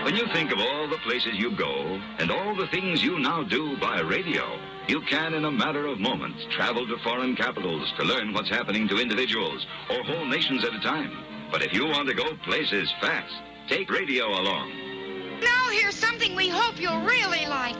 When you think of all the places you go and all the things you now do by radio, you can, in a matter of moments, travel to foreign capitals to learn what's happening to individuals or whole nations at a time. But if you want to go places fast, take radio along. Now here's something we hope you'll really like.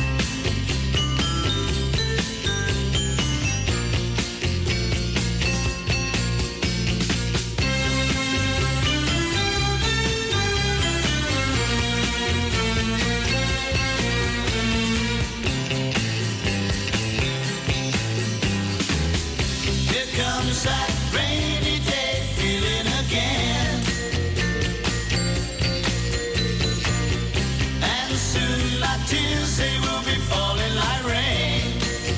That rainy day feeling again, and soon my tears they will be falling like rain.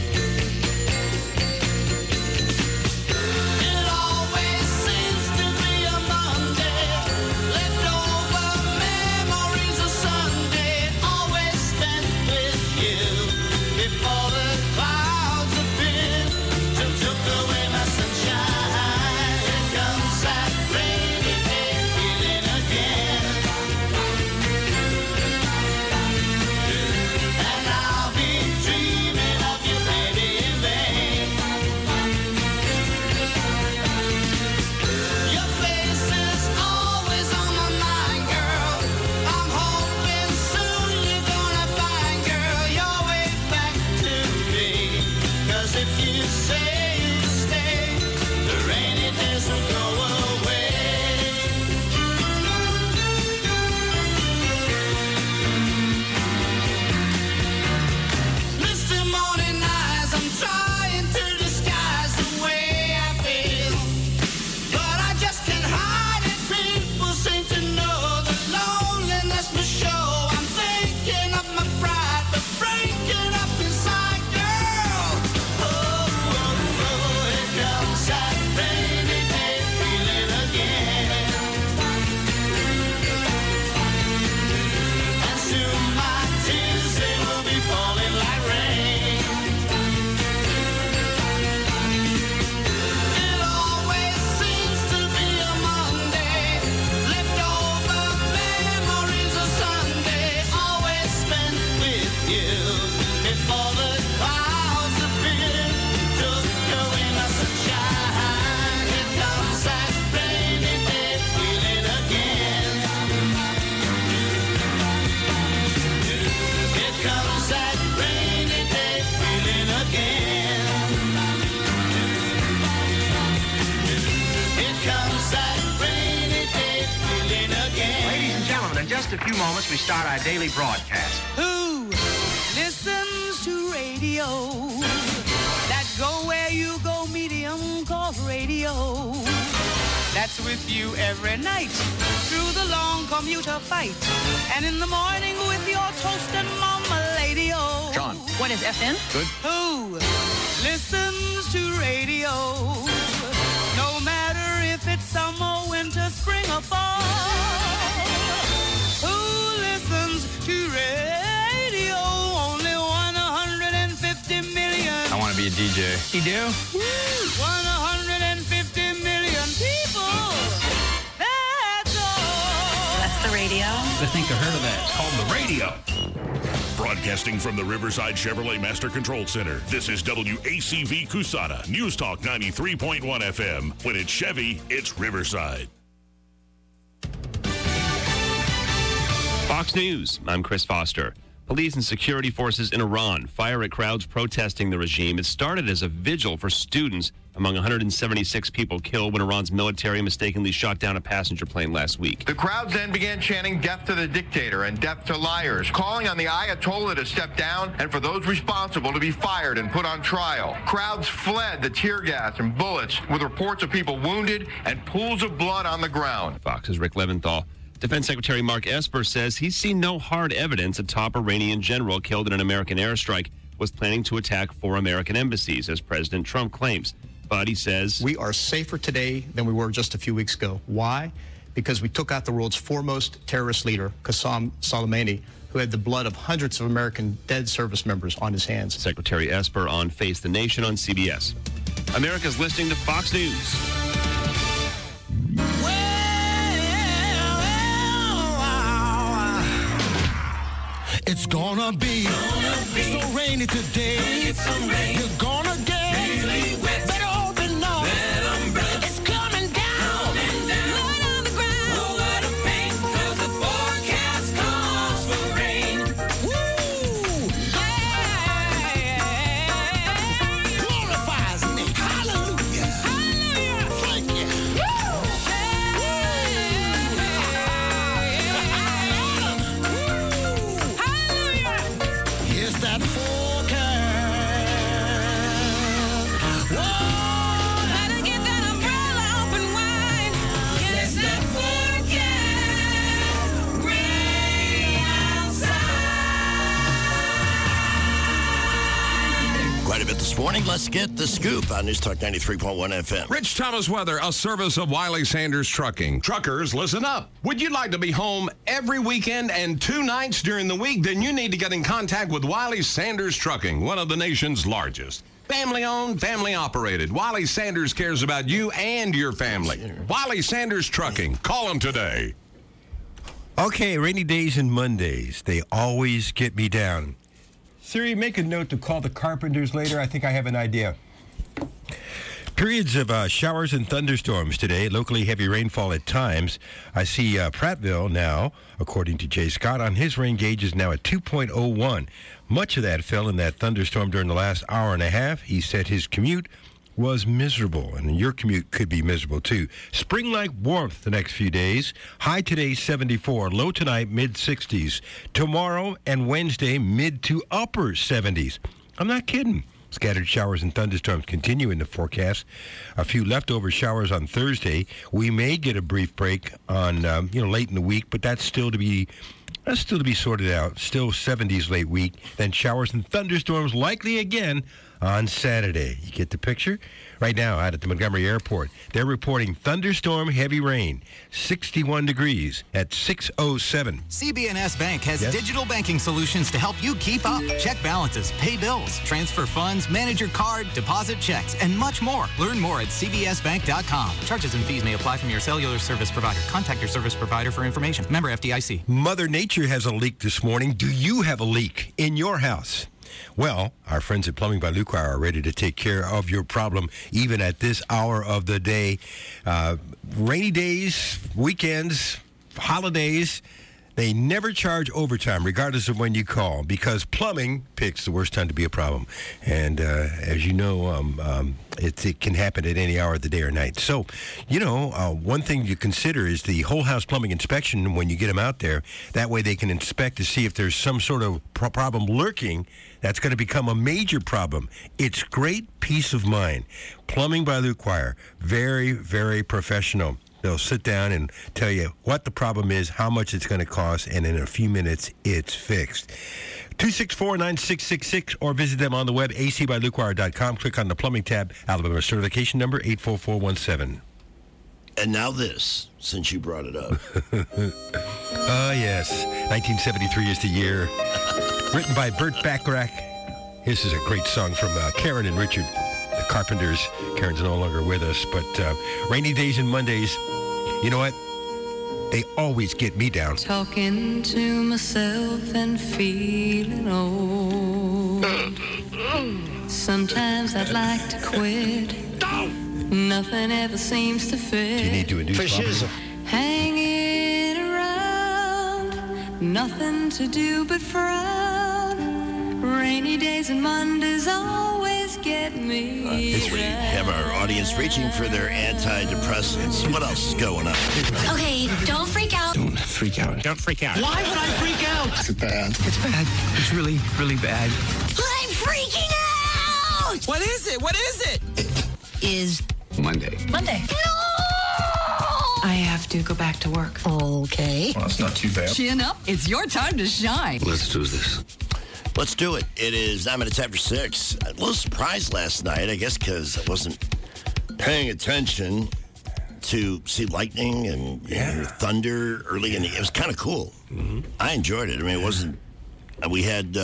It always seems to be a Monday, leftover memories of Sunday, always spent with you before the clouds appear to took away my sunshine. A few moments, we start our daily broadcast. Who listens to radio? That go where you go medium called radio. That's with you every night through the long commuter fight. And in the morning with your toast and mama lady-o. John. What is FM? Good. Who listens to radio? No matter if it's summer, winter, spring, or fall. Who listens to radio? Only 150 million. I want to be a DJ. You do? 150 million people. That's all. That's the radio. I think I heard of that. It's called the radio. Broadcasting from the Riverside Chevrolet Master Control Center, this is WACV Cusana, News Talk 93.1 FM. When it's Chevy, it's Riverside. Fox News, I'm Chris Foster. Police and security forces in Iran fire at crowds protesting the regime. It started as a vigil for students among 176 people killed when Iran's military mistakenly shot down a passenger plane last week. The crowds then began chanting death to the dictator and death to liars, calling on the Ayatollah to step down and for those responsible to be fired and put on trial. Crowds fled the tear gas and bullets with reports of people wounded and pools of blood on the ground. Fox's Rick Leventhal. Defense Secretary Mark Esper says he's seen no hard evidence a top Iranian general killed in an American airstrike was planning to attack 4 American embassies, as President Trump claims. But he says, we are safer today than we were just a few weeks ago. Why? Because we took out the world's foremost terrorist leader, Qasem Soleimani, who had the blood of hundreds of American dead service members on his hands. Secretary Esper on Face the Nation on CBS. America's listening to Fox News. It's gonna be so rainy today. You're gonna get better open up. It's coming down. Right on the ground. Oh, what a pain, 'cause the forecast calls for rain. Woo! Hey! Glorifies me. Hallelujah. Hallelujah. Thank you. Woo! It's that forecast. Whoa, better get that umbrella open wide. It's that forecast. Rain outside. Quite a bit this morning. Let's get the scoop on News Talk 93.1 FM. Rich Thomas weather, a service of Wiley Sanders Trucking. Truckers, listen up. Would you like to be home every weekend and 2 nights during the week? Then you need to get in contact with Wiley Sanders Trucking, one of the nation's largest. Family owned, family operated. Wiley Sanders cares about you and your family. Wiley Sanders Trucking. Call them today. Okay, rainy days and Mondays. They always get me down. Siri, make a note to call the carpenters later. I think I have an idea. Periods of showers and thunderstorms today. Locally heavy rainfall at times. I see Prattville now, according to Jay Scott, on his rain gauge is now at 2.01. Much of that fell in that thunderstorm during the last hour and a half. He said his commute was miserable, and your commute could be miserable too. Spring-like warmth the next few days. High today 74, low tonight mid-60s. Tomorrow and Wednesday mid to upper 70s. I'm not kidding. Scattered showers and thunderstorms continue in the forecast. A few leftover showers on Thursday. We may get a brief break on late in the week, but that's still to be sorted out. Still 70s late week. Then showers and thunderstorms likely again on Saturday. You get the picture? Right now out at the Montgomery Airport, they're reporting thunderstorm heavy rain, 61 degrees at 6:07. CB&S Bank has digital banking solutions to help you keep up. Check balances, pay bills, transfer funds, manage your card, deposit checks, and much more. Learn more at cbsbank.com. Charges and fees may apply from your cellular service provider. Contact your service provider for information. Member FDIC. Mother Nature has a leak this morning. Do you have a leak in your house? Well, our friends at Plumbing by Lucquire are ready to take care of your problem even at this hour of the day. Rainy days, weekends, holidays, they never charge overtime regardless of when you call because plumbing picks the worst time to be a problem. And as you know, it can happen at any hour of the day or night. So, one thing you consider is the whole house plumbing inspection when you get them out there. That way they can inspect to see if there's some sort of problem lurking that's going to become a major problem. It's great peace of mind. Plumbing by Lucquire, very, very professional. They'll sit down and tell you what the problem is, how much it's going to cost, and in a few minutes, it's fixed. 264-9666 or visit them on the web, acbyluquire.com. Click on the plumbing tab, Alabama certification number 84417. And now this, since you brought it up. Yes. 1973 is the year. Written by Burt Bacharach. This is a great song from Karen and Richard, the Carpenters. Karen's no longer with us, but rainy days and Mondays, you know what? They always get me down. Talking to myself and feeling old. Sometimes I'd like to quit. Nothing ever seems to fit. Do you need to induce hanging around, nothing to do but frown. Rainy days and Mondays always get me We have our audience reaching for their antidepressants. What else is going on? Okay, don't freak out. Don't freak out. Don't freak out. Why would I freak out? It's bad. It's bad. It's really, really bad. I'm freaking out! What is it? What is it? Is Monday. Monday. No! I have to go back to work. Okay. Well, it's not too bad. Chin up. It's your time to shine. Let's do this. Let's do it. It is 9 minutes after 6. A little surprised last night, I guess, because I wasn't paying attention to see lightning and thunder early in the... It was kind of cool. Mm-hmm. I enjoyed it. I mean, it wasn't... We had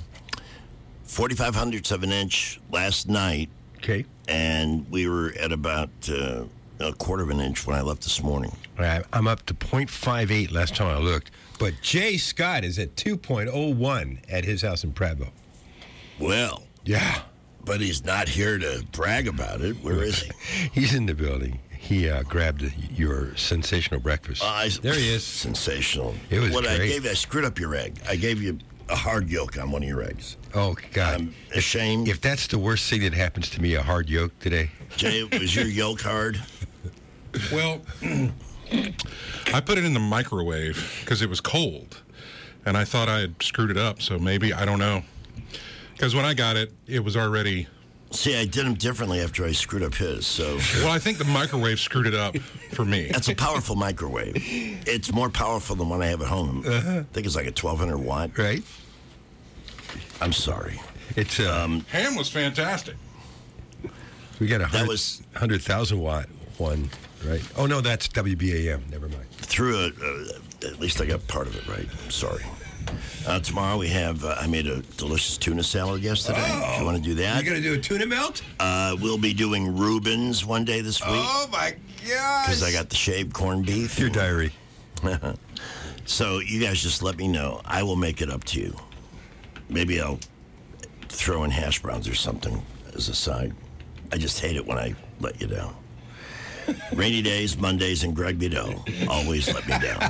4/500ths of an inch last night. Okay. And we were at about a quarter of an inch when I left this morning. All right, I'm up to 0.58 last time I looked. But Jay Scott is at 2.01 at his house in Prattville. Well. Yeah. But he's not here to brag about it. Where is he? He's in the building. He grabbed your sensational breakfast. There he is. Sensational. It was I great. screwed up your egg. I gave you a hard yolk on one of your eggs. Oh, God. I'm ashamed. If that's the worst thing that happens to me, a hard yolk today. Jay, was your yolk hard? Well, I put it in the microwave because it was cold, and I thought I had screwed it up, so maybe, I don't know. Because when I got it, it was already... See, I did them differently after I screwed up his, so... Well, I think the microwave screwed it up for me. That's a powerful microwave. It's more powerful than one I have at home. I think it's like a 1,200 watt. Right. I'm sorry. It's Ham was fantastic. We got a 100,000 watt one, right? Oh, no, that's WBAM. Never mind. Through at least I got part of it right. Sorry. Tomorrow we have, I made a delicious tuna salad yesterday. If you want to do that. You're going to do a tuna melt? We'll be doing Reuben's one day this week. Oh, my gosh. Because I got the shaved corned beef. Your diary. So you guys just let me know. I will make it up to you. Maybe I'll throw in hash browns or something as a side. I just hate it when I let you down. Rainy days, Mondays, and Greg Bideau always let me down.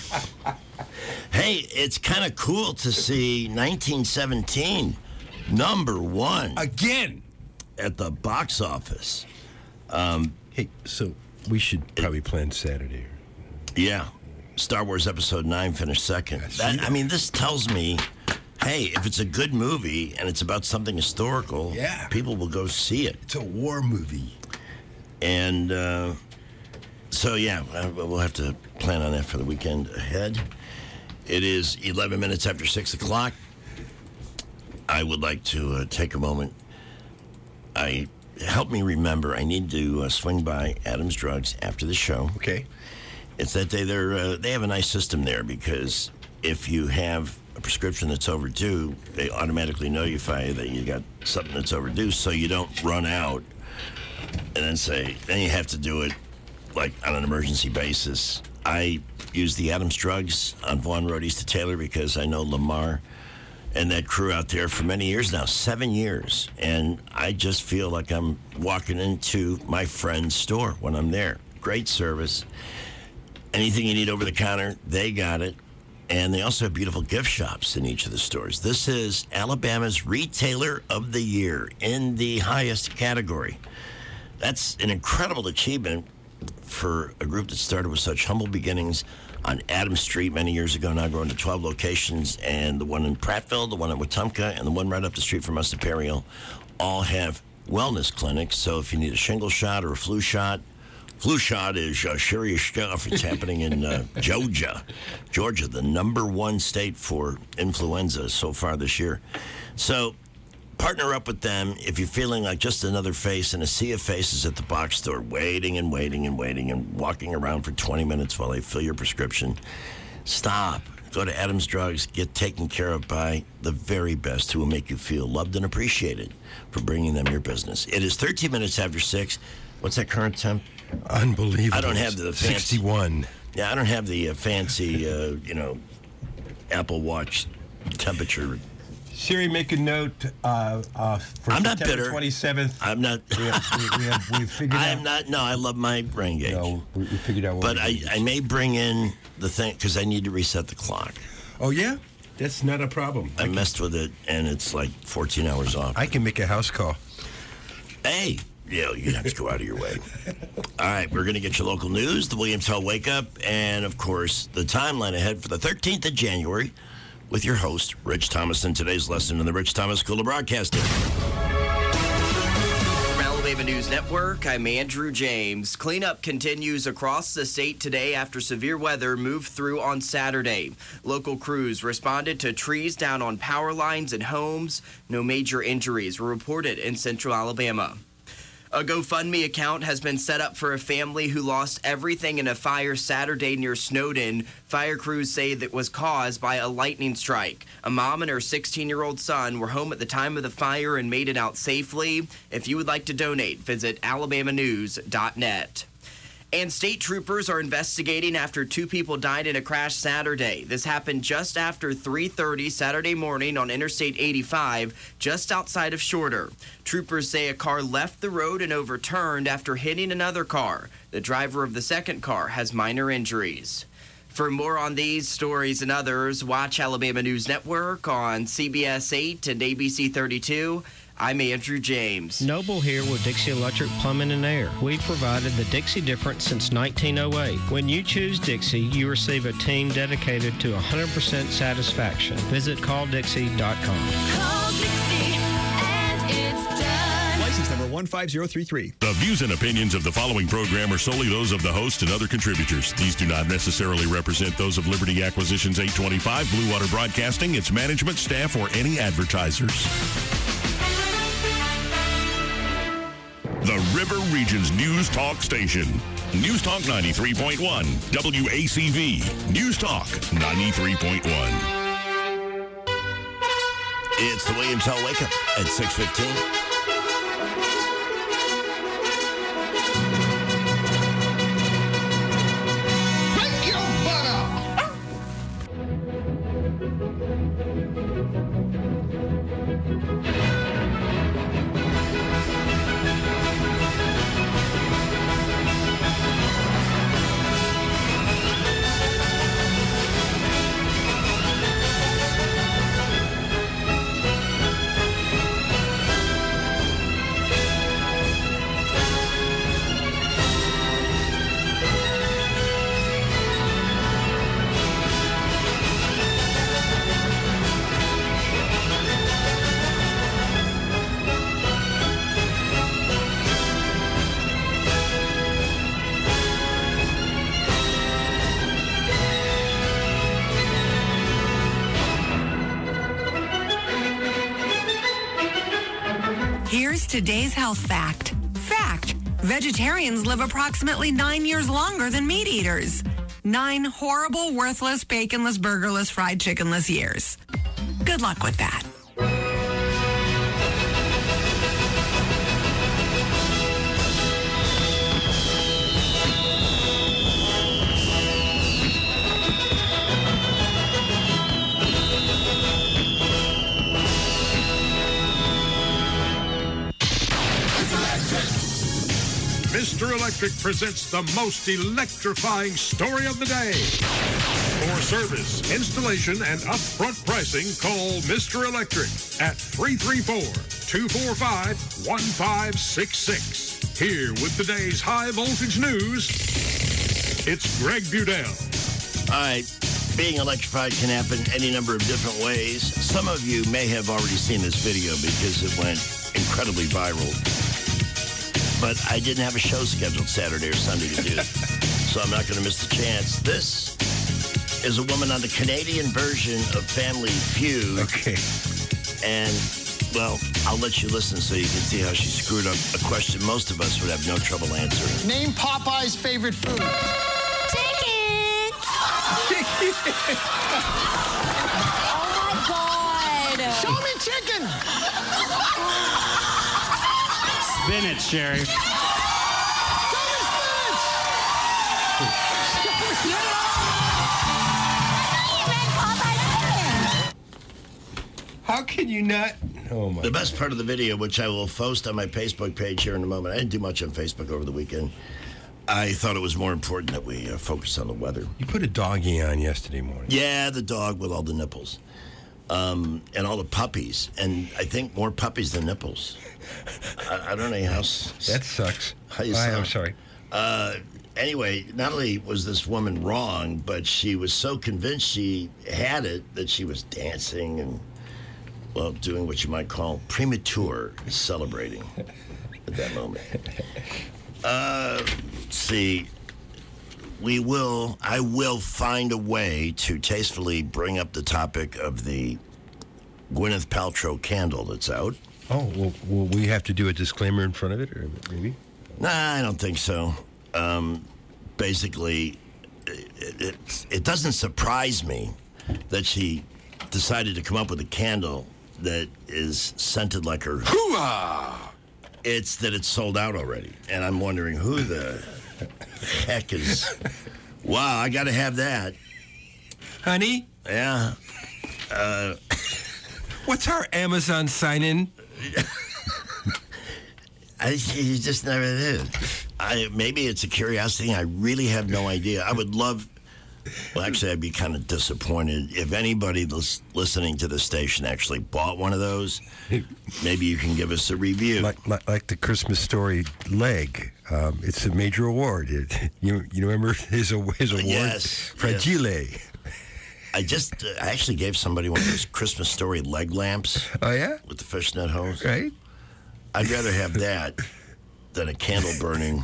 Hey, it's kind of cool to see 1917 #1 again at the box office. Hey, so we should probably plan Saturday. Yeah, Star Wars Episode 9 finished second. I mean, this tells me, hey, if it's a good movie and it's about something historical, people will go see it. It's a war movie. And so, yeah, we'll have to plan on that for the weekend ahead. It is 11 minutes after 6 o'clock. I would like to take a moment. Help me remember, I need to swing by Adam's Drugs after the show. Okay. It's that they have a nice system there because if you have a prescription that's overdue, they automatically notify you that you got something that's overdue so you don't run out and then you have to do it like on an emergency basis. I use the Adams Drugs on Vaughan Road east of Taylor because I know Lamar and that crew out there for many years now, 7 years. And I just feel like I'm walking into my friend's store when I'm there. Great service. Anything you need over the counter, they got it. And they also have beautiful gift shops in each of the stores. This is Alabama's Retailer of the Year in the highest category. That's an incredible achievement for a group that started with such humble beginnings on Adams Street many years ago, now growing to 12 locations, and the one in Prattville, the one in Wetumpka, and the one right up the street from us at Perry Hill, all have wellness clinics. So if you need a shingle shot or a flu shot is serious stuff. It's happening in Georgia, the #1 state for influenza so far this year. So partner up with them if you're feeling like just another face in a sea of faces at the box store, waiting and walking around for 20 minutes while they fill your prescription. Stop. Go to Adams Drugs. Get taken care of by the very best who will make you feel loved and appreciated for bringing them your business. It is 13 minutes after 6. What's that current temp? Unbelievable. I don't have the fancy, 61. Yeah, I don't have the fancy, Apple Watch temperature. Siri, make a note for I'm not September bitter. 27th. I'm not. We figured out. I'm not. No, I love my brain gauge. No, we figured out what But I may bring in the thing because I need to reset the clock. Oh, yeah? That's not a problem. I messed with it, and it's like 14 hours off. I can make a house call. Hey. Yeah, you have to go out of your way. All right, we're going to get your local news, the Williams Hall Wake Up, and, of course, the timeline ahead for the 13th of January with your host, Rich Thomas, in today's lesson in the Rich Thomas School of Broadcasting. From Alabama News Network, I'm Andrew James. Cleanup continues across the state today after severe weather moved through on Saturday. Local crews responded to trees down on power lines and homes. No major injuries were reported in central Alabama. A GoFundMe account has been set up for a family who lost everything in a fire Saturday near Snowden. Fire crews say that was caused by a lightning strike. A mom and her 16-year-old son were home at the time of the fire and made it out safely. If you would like to donate, visit alabamanews.net. And state troopers are investigating after 2 people died in a crash Saturday. This happened just after 3:30 Saturday morning on Interstate 85, just outside of Shorter. Troopers say a car left the road and overturned after hitting another car. The driver of the second car has minor injuries. For more on these stories and others, watch Alabama News Network on CBS 8 and ABC 32. I'm Andrew James. Noble here with Dixie Electric Plumbing and Air. We've provided the Dixie difference since 1908. When you choose Dixie, you receive a team dedicated to 100% satisfaction. Visit calldixie.com. Call Dixie and it's done. License number 15033. The views and opinions of the following program are solely those of the host and other contributors. These do not necessarily represent those of Liberty Acquisitions 825, Blue Water Broadcasting, its management, staff, or any advertisers. The River Region's News Talk Station. News Talk 93.1. WACV. News Talk 93.1. It's the William Tell Wake Up at 6:15. Here's today's health fact. Fact: vegetarians live approximately 9 years longer than meat eaters. 9 horrible, worthless, baconless, burgerless, fried chickenless years. Good luck with that. Mr. Electric presents the most electrifying story of the day. For service, installation, and upfront pricing, call Mr. Electric at 334-245-1566. Here with today's high voltage news, it's Greg Budell. All right. Being electrified can happen any number of different ways. Some of you may have already seen this video because it went incredibly viral. But I didn't have a show scheduled Saturday or Sunday to do, so I'm not going to miss the chance. This is a woman on the Canadian version of Family Feud. Okay. And, well, I'll let you listen so you can see how she screwed up a question most of us would have no trouble answering. Name Popeye's favorite food. Chicken! Oh, my God. Show me chicken! Spinach, Sherry. How can you not? Oh, my. The best part of the video, which I will post on my Facebook page here in a moment. I didn't do much on Facebook over the weekend. I thought it was more important that we focus on the weather. You put a doggy on yesterday morning. Yeah, the dog with all the nipples. And all the puppies. And I think more puppies than nipples. I don't know how... That sucks. How you sound. I'm sorry. Anyway, not only was this woman wrong, but she was so convinced she had it that she was dancing and, well, doing what you might call premature celebrating at that moment. Let's see. I will find a way to tastefully bring up the topic of the Gwyneth Paltrow candle that's out. Oh, well, will we have to do a disclaimer in front of it, or maybe? Nah, I don't think so. Basically, it doesn't surprise me that she decided to come up with a candle that is scented like her. Hoo-ah! It's that it's sold out already. And I'm wondering who the heck is... Wow, I got to have that. Honey? Yeah. What's our Amazon sign-in? You just never did. Maybe it's a curiosity. I really have no idea. I would love... Well, actually, I'd be kind of disappointed if anybody listening to the station actually bought one of those. Maybe you can give us a review. Like the Christmas Story leg. It's a major award. You remember his award? Yes. Fragile. Yes. I actually gave somebody one of those Christmas Story leg lamps. Oh, yeah? With the fishnet hose. Right. I'd rather have that than a candle burning.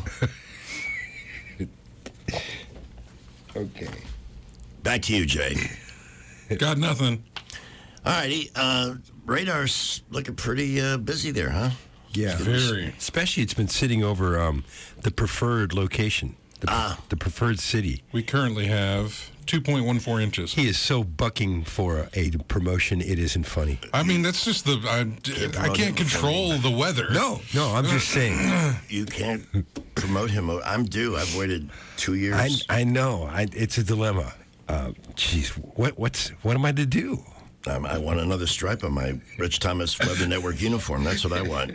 Okay. Back to you, Jay. Got nothing. All righty. Radar's looking pretty busy there, huh? Yeah. Very. Especially it's been sitting over the preferred location, the preferred city. We currently have 2.14 inches. He is so bucking for a promotion, it isn't funny. I mean, that's just I can't control the weather. No, I'm just saying. You can't promote him. I'm due. I've waited 2 years. I know. It's a dilemma. Geez, what am I to do? I want another stripe on my Rich Thomas Weather Network uniform. That's what I want.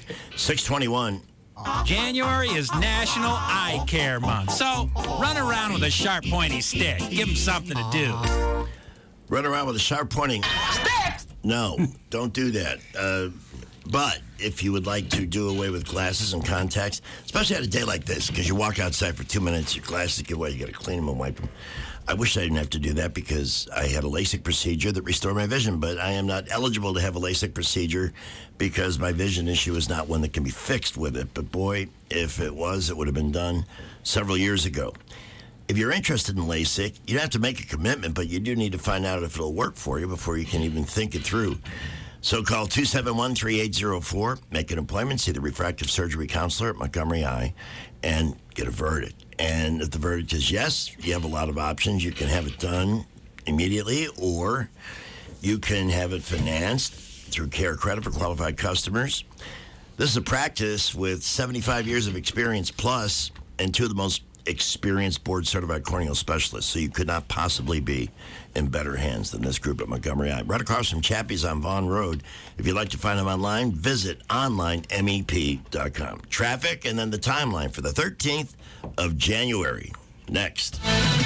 621. January is National Eye Care Month, so run around with a sharp, pointy stick. Give them something to do. Run around with a sharp pointing stick? No, don't do that. But if you would like to do away with glasses and contacts, especially on a day like this, because you walk outside for 2 minutes, your glasses get wet, you got to clean them and wipe them. I wish I didn't have to do that because I had a LASIK procedure that restored my vision, but I am not eligible to have a LASIK procedure because my vision issue is not one that can be fixed with it. But boy, if it was, it would have been done several years ago. If you're interested in LASIK, you don't have to make a commitment, but you do need to find out if it'll work for you before you can even think it through. So call 271-3804, make an appointment, see the refractive surgery counselor at Montgomery Eye, and get a verdict. And if the verdict is yes, you have a lot of options. You can have it done immediately, or you can have it financed through Care Credit for qualified customers. This is a practice with 75 years of experience plus, and two of the most experienced board-certified corneal specialists, so you could not possibly be in better hands than this group at Montgomery Eye. Right across from Chappie's on Vaughan Road. If you'd like to find them online, visit onlinemep.com. Traffic and then the timeline for the 13th of January. Next.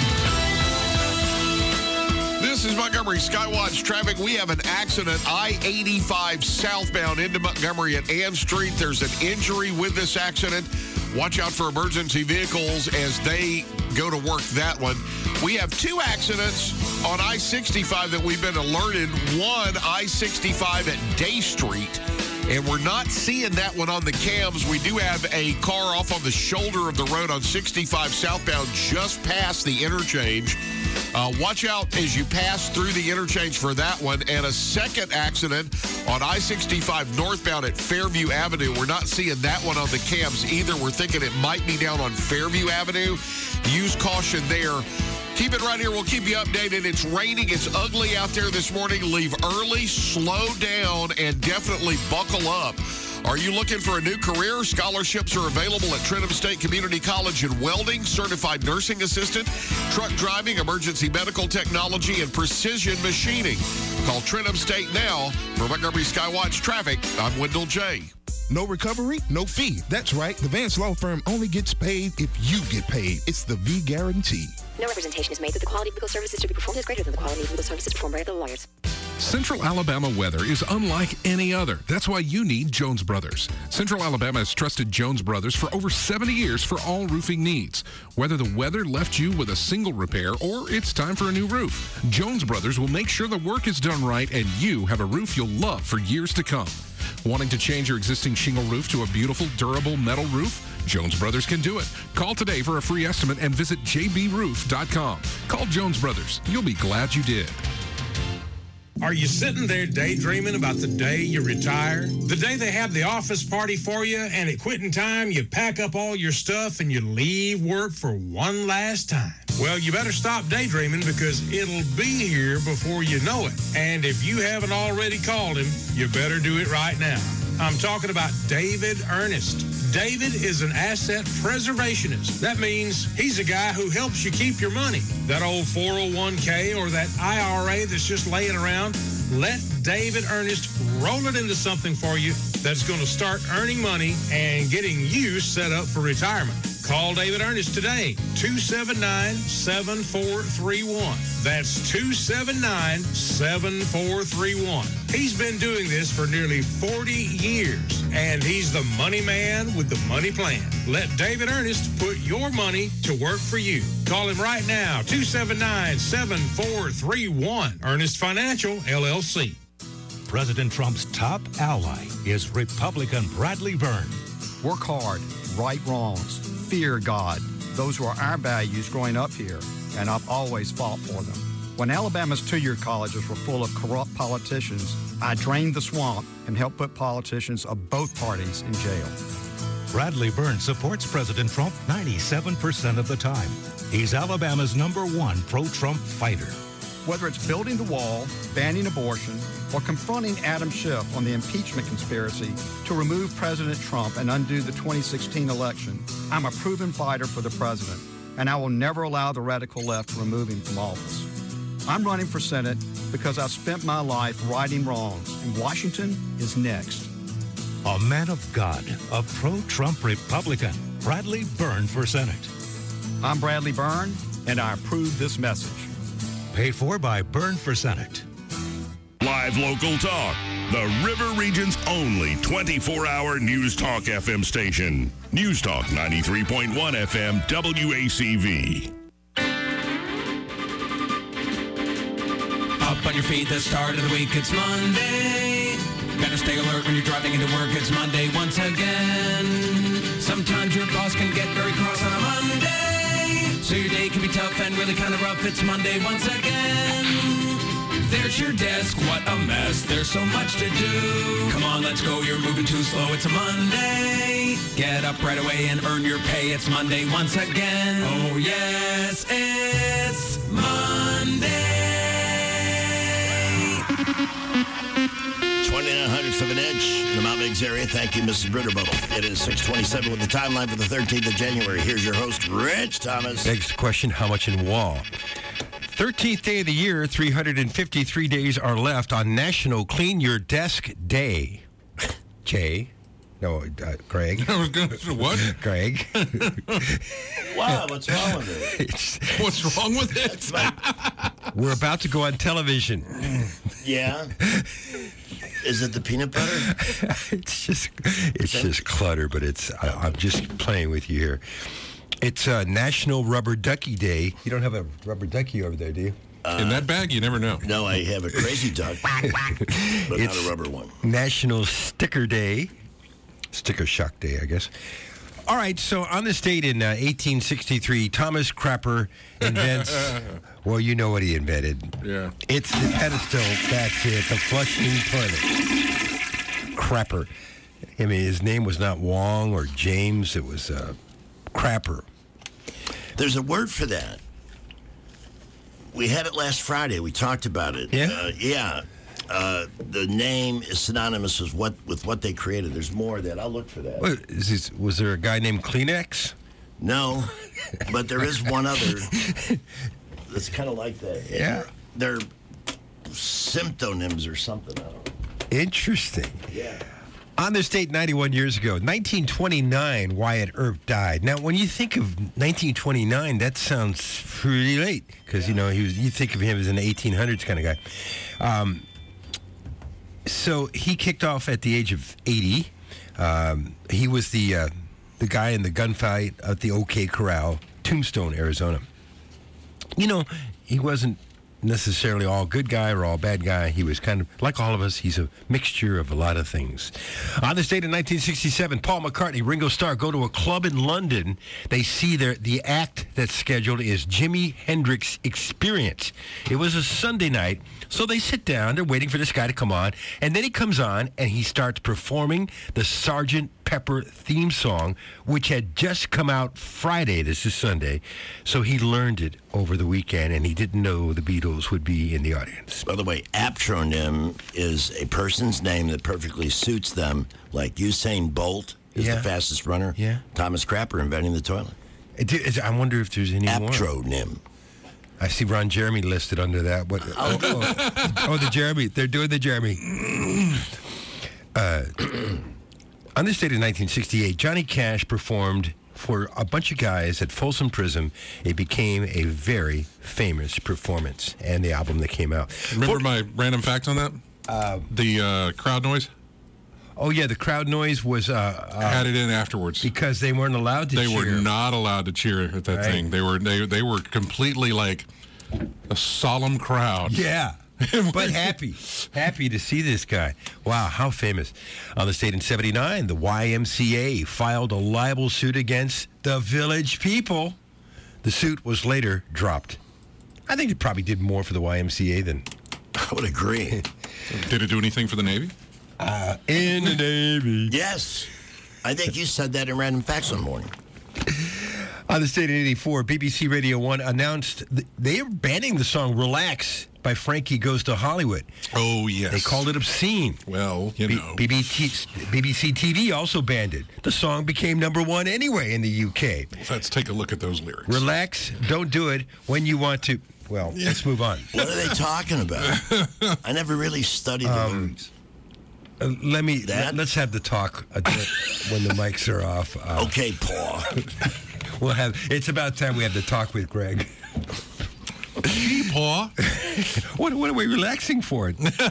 This is Montgomery Skywatch traffic. We have an accident, I-85 southbound into Montgomery at Ann Street. There's an injury with this accident. Watch out for emergency vehicles as they go to work that one. We have two accidents on I-65 that we've been alerted. One, I-65 at Day Street, and we're not seeing that one on the cams. We do have a car off on the shoulder of the road on 65 southbound just past the interchange. Watch out as you pass through the interchange for that one. And a second accident on I-65 northbound at Fairview Avenue. We're not seeing that one on the cams either. We're thinking it might be down on Fairview Avenue. Use caution there. Keep it right here. We'll keep you updated. It's raining. It's ugly out there this morning. Leave early, slow down, and definitely buckle up. Are you looking for a new career? Scholarships are available at Trenton State Community College in welding, certified nursing assistant, truck driving, emergency medical technology, and precision machining. Call Trenton State now. For Montgomery Skywatch Traffic, I'm Wendell J. No recovery, no fee. That's right. The Vance Law Firm only gets paid if you get paid. It's the V Guarantee. No representation is made that the quality of legal services to be performed is greater than the quality of legal services performed by other lawyers. Central Alabama weather is unlike any other. That's why you need Jones Brothers. Central Alabama has trusted Jones Brothers for over 70 years for all roofing needs. Whether the weather left you with a single repair or it's time for a new roof, Jones Brothers will make sure the work is done right and you have a roof you'll love for years to come. Wanting to change your existing shingle roof to a beautiful, durable metal roof? Jones Brothers can do it. Call today for a free estimate and visit jbroof.com. Call Jones Brothers. You'll be glad you did. Are you sitting there daydreaming about the day you retire? The day they have the office party for you, and at quitting time, you pack up all your stuff and you leave work for one last time? Well, you better stop daydreaming because it'll be here before you know it. And if you haven't already called him, you better do it right now. I'm talking about David Ernest. David is an asset preservationist. That means he's a guy who helps you keep your money. That old 401k or that IRA that's just laying around, let David Ernest roll it into something for you that's going to start earning money and getting you set up for retirement. Call David Ernest today, 279-7431. That's 279-7431. He's been doing this for nearly 40 years, and he's the money man with the money plan. Let David Ernest put your money to work for you. Call him right now, 279-7431. Ernest Financial, LLC. President Trump's top ally is Republican Bradley Byrne. Work hard, right wrongs, fear God. Those were our values growing up here, and I've always fought for them. When Alabama's two-year colleges were full of corrupt politicians, I drained the swamp and helped put politicians of both parties in jail. Bradley Byrne supports President Trump 97% of the time. He's Alabama's #1 pro-Trump fighter. Whether it's building the wall, banning abortion, or confronting Adam Schiff on the impeachment conspiracy to remove President Trump and undo the 2016 election, I'm a proven fighter for the president, and I will never allow the radical left to remove him from office. I'm running for Senate because I've spent my life righting wrongs, and Washington is next. A man of God, a pro-Trump Republican, Bradley Byrne for Senate. I'm Bradley Byrne, and I approve this message. Paid for by Byrne for Senate. Live local talk. The River Region's only 24-hour News Talk FM station. News Talk 93.1 FM WACV. Up on your feet, the start of the week, it's Monday. Better stay alert when you're driving into work, it's Monday once again. Sometimes your boss can get very cross on a Monday, so your day can be tough and really kind of rough, it's Monday once again. There's your desk, what a mess, there's so much to do. Come on, let's go, you're moving too slow, it's a Monday. Get up right away and earn your pay, it's Monday once again. Oh yes, it's Monday. 29/100ths of an inch in the Mount Meigs area. Thank you, Mrs. Britterbubble. It is 6:27 with the timeline for the 13th of January. Here's your host, Rich Thomas. Begs the question, how much in wall? 13th day of the year, 353 days are left on National Clean Your Desk Day. Jay? No, Greg. I was going to say, what? Greg. Wow, what's wrong with it? What's wrong with it? We're about to go on television. Yeah? Is it the peanut butter? It's just clutter, but I'm just playing with you here. It's National Rubber Ducky Day. You don't have a rubber ducky over there, do you? In that bag, you never know. No, I have a crazy duck, but it's not a rubber one. National Sticker Day. Sticker Shock Day, I guess. All right, so on this date in 1863, Thomas Crapper invents, well, you know what he invented. Yeah. It's the pedestal, that's it, the flushing toilet. Crapper. I mean, his name was not Wong or James, it was Crapper. There's a word for that. We had it last Friday. We talked about it. Yeah? The name is synonymous with what they created. There's more of that. I'll look for that. What, was there a guy named Kleenex? No, but there is one other that's kind of like that. Yeah. They're symptonyms or something. I don't know. Interesting. Yeah. On this date, 91 years ago, 1929, Wyatt Earp died. Now, when you think of 1929, that sounds pretty late because, you think of him as an 1800s kind of guy. So he kicked off at the age of 80. He was the guy in the gunfight at the OK Corral, Tombstone, Arizona. He wasn't necessarily all good guy or all bad guy. He was kind of, like all of us, he's a mixture of a lot of things. On this date in 1967, Paul McCartney, Ringo Starr go to a club in London. They see the act that's scheduled is Jimi Hendrix Experience. It was a Sunday night, so they sit down. They're waiting for this guy to come on, and then he comes on, and he starts performing the Sgt. Pepper theme song, which had just come out Friday. This is Sunday. So he learned it over the weekend, and he didn't know the Beatles would be in the audience. By the way, aptronym is a person's name that perfectly suits them, like Usain Bolt is Yeah. the fastest runner. Yeah. Thomas Crapper inventing the toilet. I wonder if there's any more. Aptronym. I see Ron Jeremy listed under that. What? Oh, the Jeremy. They're doing the Jeremy. On this date in 1968, Johnny Cash performed for a bunch of guys at Folsom Prison. It became a very famous performance, and the album that came out. Remember my random fact on that? The crowd noise? Oh, yeah, the crowd noise was... had it in afterwards. Because they weren't allowed to cheer. They were not allowed to cheer at that thing. They were completely like a solemn crowd. Yeah. But happy to see this guy. Wow, how famous. On this date in 79, the YMCA filed a libel suit against the Village People. The suit was later dropped. I think it probably did more for the YMCA than... I would agree. Did it do anything for the Navy? In the Navy. Yes. I think you said that in Random Facts one morning. On this date in 84, BBC Radio 1 announced they are banning the song Relax by Frankie Goes to Hollywood. Oh, yes. They called it obscene. Well, you know. BBC TV also banned it. The song became #1 anyway in the UK. Let's take a look at those lyrics. Relax, don't do it when you want to. Well, let's move on. What are they talking about? I never really studied the lyrics. Let's have the talk when the mics are off. Okay, Paul. It's about time we have the talk with Greg. Hey, Paul. What are we relaxing for?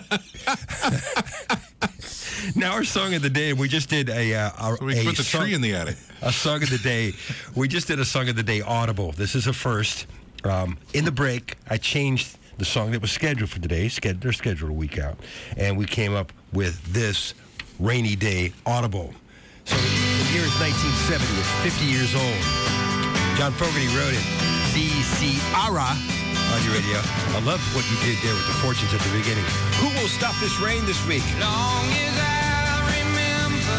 Now our song of the day. We just did so we put the tree in the attic. A song of the day. We just did a song of the day audible. This is a first. In the break, I changed the song that was scheduled for today. They're scheduled a week out, and we came up with this Rainy Day audible. So the year is 1970. It's 50 years old. John Fogerty wrote it. Ciara on your radio. I love what you did there with the fortunes at the beginning. Who will stop this rain this week? Long as I remember,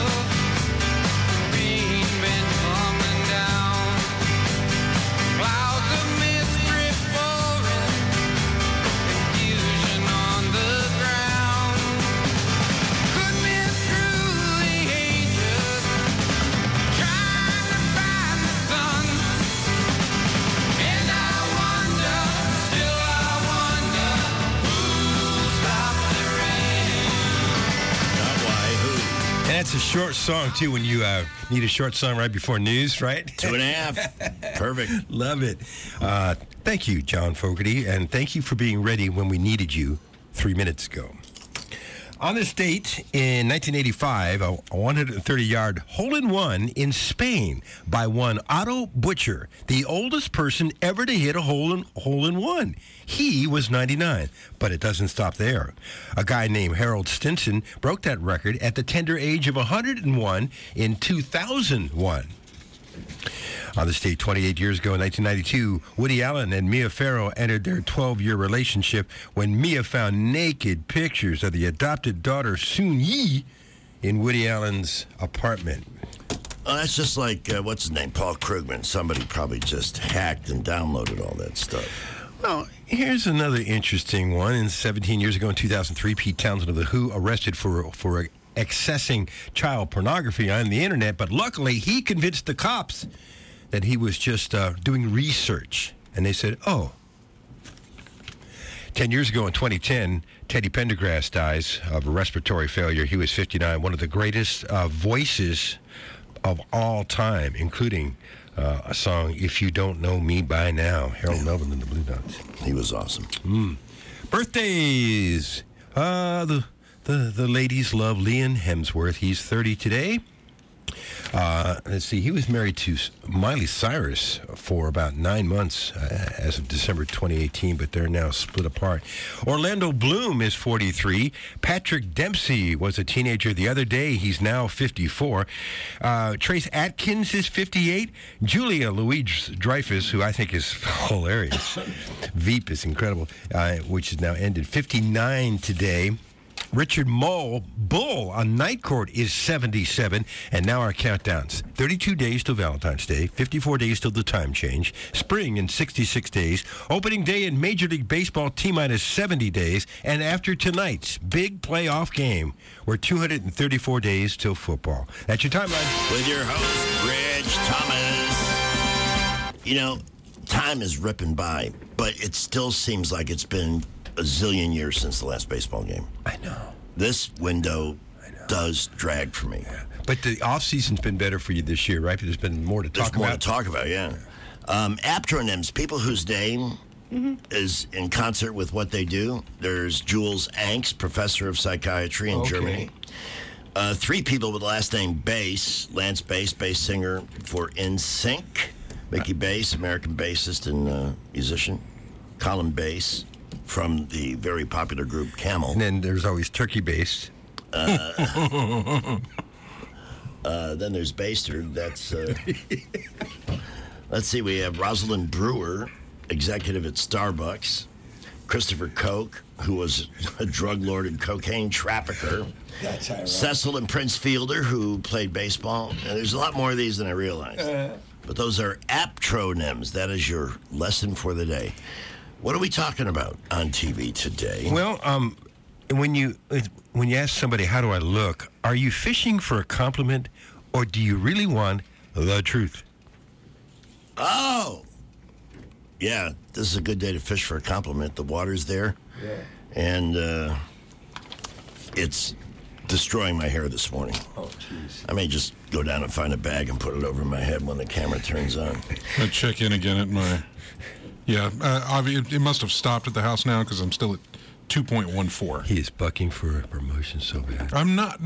rain been coming down, clouds of mist drift pouring, confusion on the ground. Could be through the ages, trying to find the sun, and I wonder, still I wonder, who'll stop the rain? Not why, who? And that's a short song, too, when you need a short song right before news, right? 2.5. Perfect. Love it. Thank you, John Fogerty, and thank you for being ready when we needed you 3 minutes ago. On this date in 1985, a 130-yard hole-in-one in Spain by one Otto Butcher, the oldest person ever to hit a hole-in-one. He was 99, but it doesn't stop there. A guy named Harold Stinson broke that record at the tender age of 101 in 2001. On this date, 28 years ago in 1992, Woody Allen and Mia Farrow entered their 12-year relationship when Mia found naked pictures of the adopted daughter, Soon Yi, in Woody Allen's apartment. Oh, that's just like, what's his name, Paul Krugman. Somebody probably just hacked and downloaded all that stuff. Well, here's another interesting one. 17 years ago in 2003, Pete Townsend of The Who arrested for accessing child pornography on the internet, but luckily he convinced the cops that he was just doing research. And they said, oh. 10 years ago in 2010, Teddy Pendergrass dies of a respiratory failure. He was 59, one of the greatest voices of all time, including a song, If You Don't Know Me By Now, Harold Melvin and the Blue Notes. He was awesome. Birthdays. The ladies love Liam Hemsworth. He's 30 today. Let's see. He was married to Miley Cyrus for about 9 months as of December 2018, but they're now split apart. Orlando Bloom is 43. Patrick Dempsey was a teenager the other day. He's now 54. Trace Atkins is 58. Julia Louis-Dreyfus, who I think is hilarious. Veep is incredible, which is now ended. 59 today. Richard Bull on Night Court is 77. And now our countdowns. 32 days till Valentine's Day, 54 days till the time change, spring in 66 days, opening day in Major League Baseball T-minus 70 days, and after tonight's big playoff game, we're 234 days till football. That's your timeline. With your host, Rich Thomas. You know, time is ripping by, but it still seems like it's been a zillion years since the last baseball game. I know. This window does drag for me. Yeah. But the off-season's been better for you this year, right? There's been more to talk about. There's more to talk about, yeah. Aptronyms, people whose name is in concert with what they do. There's Jules Angst, professor of psychiatry in Germany. 3 people with the last name Bass. Lance Bass, bass singer for NSYNC. Mickey Bass, American bassist and musician. Colin Bass from the very popular group Camel. And then there's always Turkey Bass. Then there's Baster. That's let's see. We have Rosalind Brewer, executive at Starbucks. Christopher Koch, who was a drug lord and cocaine trafficker. That's ironic. Cecil and Prince Fielder, who played baseball. And there's a lot more of these than I realized. But those are aptronyms. That is your lesson for the day. What are we talking about on TV today? Well, when you ask somebody, how do I look, are you fishing for a compliment or do you really want the truth? Oh! Yeah, this is a good day to fish for a compliment. The water's there. Yeah. And it's destroying my hair this morning. Oh, jeez. I may just go down and find a bag and put it over my head when the camera turns on. I'll check in again at my... Yeah, it must have stopped at the house now because I'm still at 2.14. He is bucking for a promotion so bad. I'm not.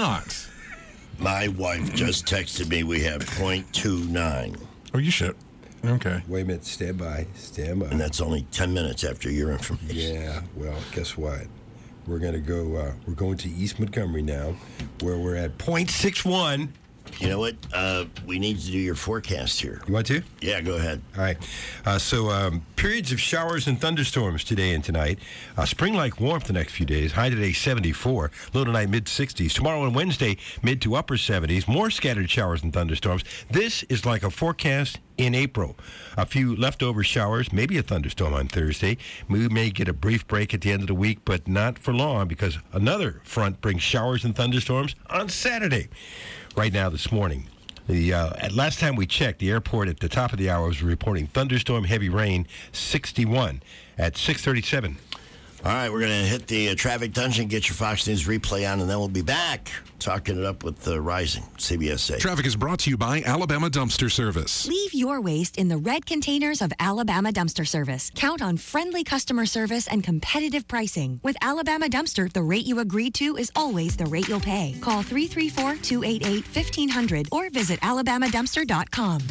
My wife just texted me we have 0.29. Oh, you should. Okay. Wait a minute. Stand by. And that's only 10 minutes after your information. Yeah, well, guess what? We're going to go, we're going to East Montgomery now, where we're at 0.61. You know what? We need to do your forecast here. You want to? Yeah, go ahead. All right. So periods of showers and thunderstorms today and tonight. Spring-like warmth the next few days. High today 74. Low tonight mid-60s. Tomorrow and Wednesday mid to upper 70s. More scattered showers and thunderstorms. This is like a forecast in April. A few leftover showers, maybe a thunderstorm on Thursday. We may get a brief break at the end of the week, but not for long because another front brings showers and thunderstorms on Saturday. Right now this morning. At last time we checked, the airport at the top of the hour was reporting thunderstorm, heavy rain, 61 at 6:37. All right, we're going to hit the traffic dungeon, get your Fox News replay on, and then we'll be back talking it up with Rising, CBS 8. Traffic is brought to you by Alabama Dumpster Service. Leave your waste in the red containers of Alabama Dumpster Service. Count on friendly customer service and competitive pricing. With Alabama Dumpster, the rate you agreed to is always the rate you'll pay. Call 334-288-1500 or visit alabamadumpster.com.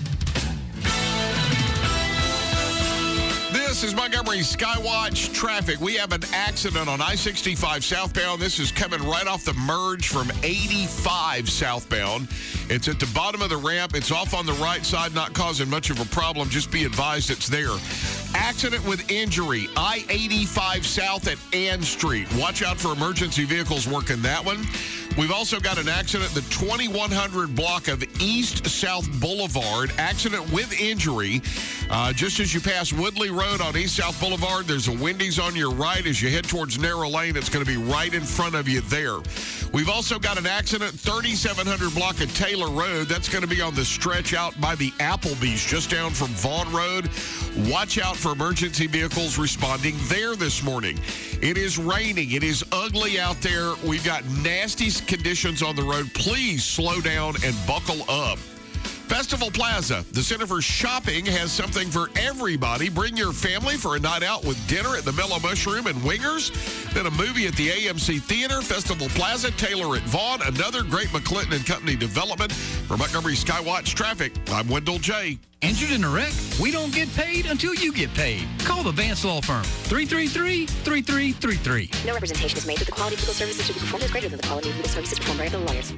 This is Montgomery Skywatch traffic. We have an accident on I-65 southbound. This is coming right off the merge from 85 southbound. It's at the bottom of the ramp. It's off on the right side, not causing much of a problem. Just be advised it's there. Accident with injury, I-85 south at Ann Street. Watch out for emergency vehicles working that one. We've also got an accident, the 2100 block of East-South Boulevard. Accident with injury. Just as you pass Woodley Road on East-South Boulevard, there's a Wendy's on your right. As you head towards Narrow Lane, it's going to be right in front of you there. We've also got an accident, 3700 block of Taylor Road. That's going to be on the stretch out by the Applebee's, just down from Vaughn Road. Watch out for emergency vehicles responding there this morning. It is raining. It is ugly out there. We've got nasty conditions on the road. Please slow down and buckle up. Festival Plaza, the Center for Shopping, has something for everybody. Bring your family for a night out with dinner at the Mellow Mushroom and Wingers, then a movie at the AMC Theater. Festival Plaza, Taylor at Vaughn, another great McClinton and Company development. For Montgomery Skywatch Traffic, I'm Wendell J. Injured in a wreck? We don't get paid until you get paid. Call the Vance Law Firm, 333-3333. No representation is made that the quality of legal services to be performed is greater than the quality of legal services performed by other lawyers.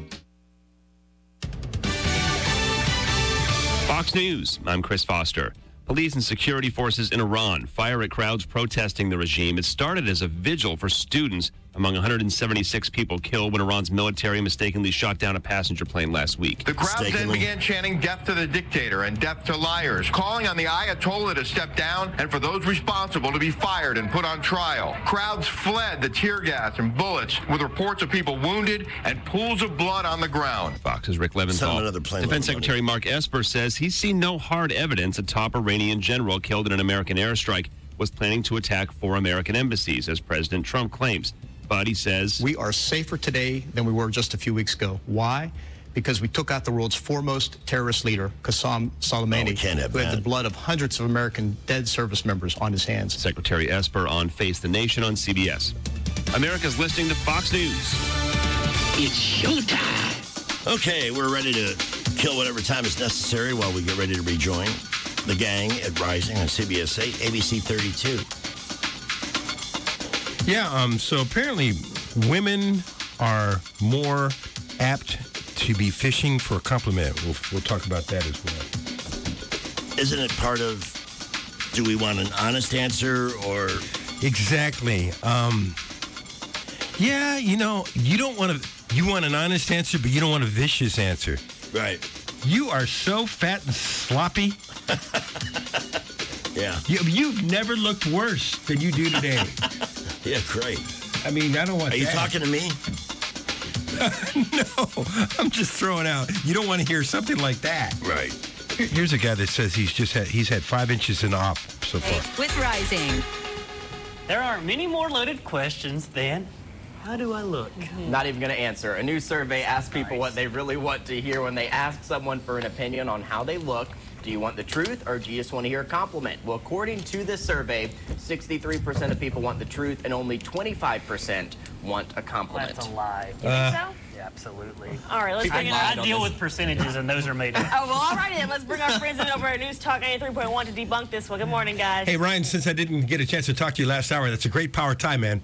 Fox News, I'm Chris Foster. Police and security forces in Iran fire at crowds protesting the regime. It started as a vigil for students. A among 176 people killed when Iran's military mistakenly shot down a passenger plane last week. The crowd then began chanting death to the dictator and death to liars, calling on the Ayatollah to step down and for those responsible to be fired and put on trial. Crowds fled the tear gas and bullets with reports of people wounded and pools of blood on the ground. Fox's Rick Leventhal. Defense Secretary Mark Esper says he's seen no hard evidence a top Iranian general killed in an American airstrike was planning to attack 4 American embassies, as President Trump claims. But he says, we are safer today than we were just a few weeks ago. Why? Because we took out the world's foremost terrorist leader, Qasem Soleimani, who had the blood of hundreds of American dead service members on his hands. Secretary Esper on Face the Nation on CBS. America's listening to Fox News. It's showtime. Okay, we're ready to kill whatever time is necessary while we get ready to rejoin the gang at Rising on CBS 8, ABC 32. Yeah, so apparently women are more apt to be fishing for a compliment. We'll talk about that as well. Isn't it part of, do we want an honest answer or? Exactly. Yeah, you know, you want an honest answer, but you don't want a vicious answer. Right. You are so fat and sloppy. Yeah. You've never looked worse than you do today. Yeah, great. I mean, I don't want Are you talking to me? No, I'm just throwing out. You don't want to hear something like that. Right. Here's a guy that says he's had 5 inches in op so far. With Rising. There are many more loaded questions than, how do I look? Not even going to answer. A new survey asks people what they really want to hear when they ask someone for an opinion on how they look. Do you want the truth, or do you just want to hear a compliment? Well, according to this survey, 63% of people want the truth, and only 25% want a compliment. That's a lie. You think so? Yeah, absolutely. All right, let's bring it I on. deal with percentages, and those are made up. Oh, well, all right then. Let's bring our friends in over at News Talk 93.1 to debunk this one. Good morning, guys. Hey, Ryan, since I didn't get a chance to talk to you last hour, that's a great power time, man.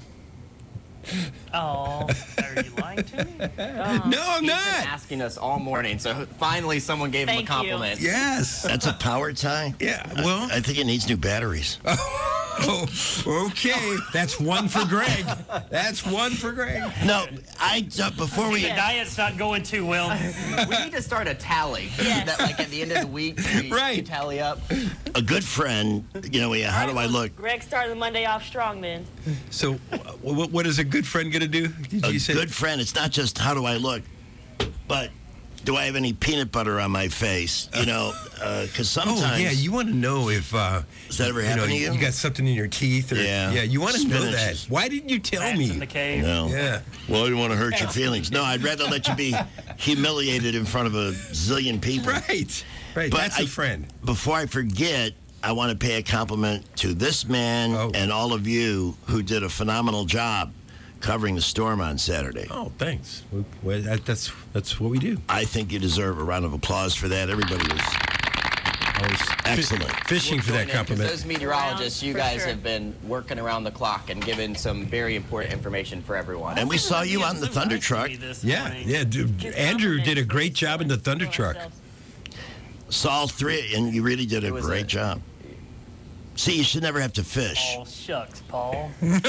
Oh, are you lying to me? No, I'm He's not. been asking us all morning, so finally someone gave him a compliment. Yes. That's a power tie? Yeah, well. I think it needs new batteries. Oh, okay. That's one for Greg. That's one for Greg. No, before we... The diet's not going too well. We need to start a tally. Yes. That, like, at the end of the week, we tally up. A good friend, how do I look? Greg started the Monday off strong then. So, what is a good friend going to do? Good friend, it's not just how do I look, but do I have any peanut butter on my face? Because sometimes... Oh, yeah, you want to know if... Does that ever happen to you? You got something in your teeth? Or, Yeah. Yeah, you want to know that. Spinaches. Why didn't you tell me? In the cave. No. Yeah. Well, I didn't want to hurt your feelings. No, I'd rather let you be humiliated in front of a zillion people. Right. Right, But that's a friend. Before I forget, I want to pay a compliment to this man and all of you who did a phenomenal job covering the storm on Saturday. Oh, thanks. That's what we do. I think you deserve a round of applause for that. Everybody was excellent. Fishing for that compliment. Those meteorologists, you guys have been working around the clock and giving some very important information for everyone. And we saw you on the Thunder Truck. Yeah. Dude, Andrew did a great job in the Thunder Truck. Saw all three, and you really did a great job. See, you should never have to fish. Oh, shucks, Paul.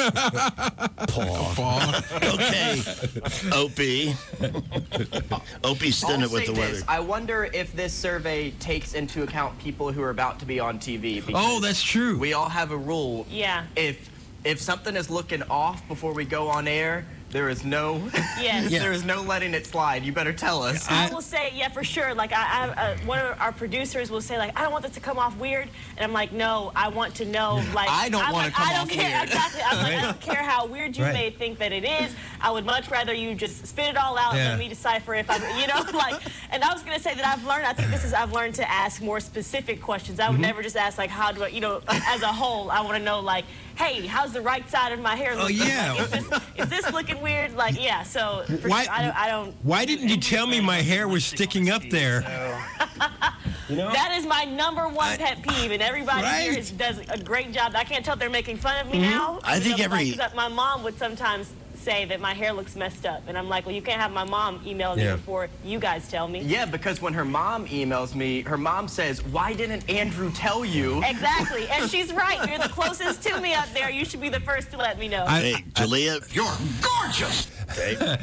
Paul. Okay. Opie. Opie's still with the weather. I wonder if this survey takes into account people who are about to be on TV. Oh, that's true. We all have a rule. Yeah. If something is looking off before we go on air, there is no there is no letting it slide. You better tell us. I will say, yeah, for sure. Like, one of our producers will say, like, I don't want this to come off weird. And I'm like, no, I want to know. Like, I don't want to come I don't off care. weird. Exactly. I'm like, I don't care how weird you may think that it is. I would much rather you just spit it all out and let me decipher if I'm, like. And I was gonna say that I've learned to ask more specific questions. I would never just ask like, how do I, as a whole, I want to know like, hey, how's the right side of my hair looking? Oh, yeah. Like, is this looking weird? Like, yeah. So for Why- sure, I don't. Why didn't you tell me my hair was sticking up there? That is my number one pet peeve, and everybody here does a great job. I can't tell if they're making fun of me now. I think Because my mom would sometimes say that my hair looks messed up. And I'm like, well, you can't have my mom email me before you guys tell me. Yeah, because when her mom emails me, her mom says, why didn't Andrew tell you? Exactly. And she's right. You're the closest to me up there. You should be the first to let me know. Hey, Jalea, you're gorgeous. Okay.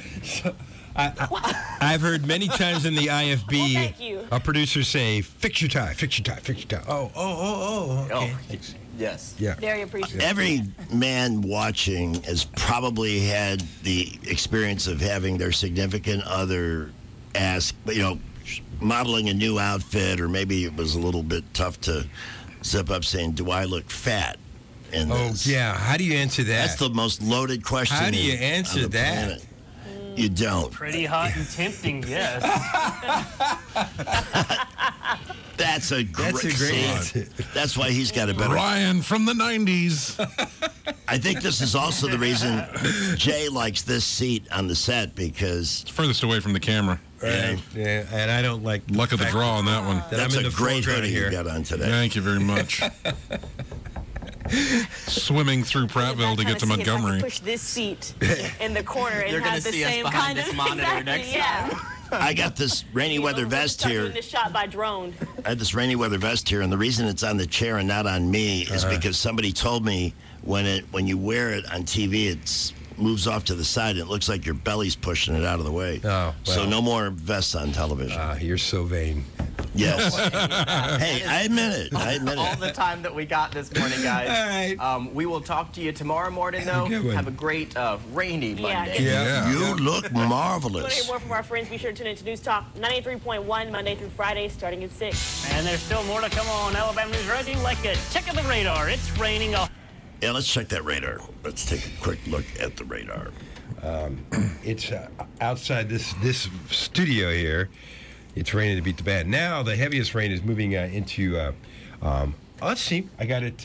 I've heard many times in the IFB thank you. A producer say, fix your tie, fix your tie, fix your tie. Oh, okay. Yes. Yeah. Very appreciative. Every man watching has probably had the experience of having their significant other ask, modeling a new outfit, or maybe it was a little bit tough to zip up saying, do I look fat in this? Oh, yeah. How do you answer that? That's the most loaded question. How do you answer that? Planet. You don't. Pretty hot and tempting, yes. That's a great answer. That's why he's got a better. Ryan from the 90s. I think this is also the reason Jay likes this seat on the set, because it's furthest away from the camera. Right. Yeah, and I don't like luck of the draw on that one. That's a great hoodie you got on today. Thank you very much. Swimming through Prattville to get to Montgomery. Push this seat in the corner and You're have gonna the see us same behind kind this of monitor next time. I got this rainy weather vest here. Doing this shot by drone. I had this rainy weather vest here, and the reason it's on the chair and not on me is because somebody told me when you wear it on TV, it moves off to the side. And it looks like your belly's pushing it out of the way. Oh, well. So no more vests on television. You're so vain. Yes. Hey, I admit it. All the time that we got this morning, guys. All right. We will talk to you tomorrow morning, though. Have a great rainy Monday. You look If you want to marvelous. hear more from our friends, be sure to tune in to News Talk 93.1 Monday through Friday, starting at 6. And there's still more to come on Alabama News Radio, like a check of the radar. It's raining. Yeah, let's check that radar. Let's take a quick look at the radar. It's outside this studio here. It's raining to beat the bad. Now the heaviest rain is moving into. Let's see. I got it.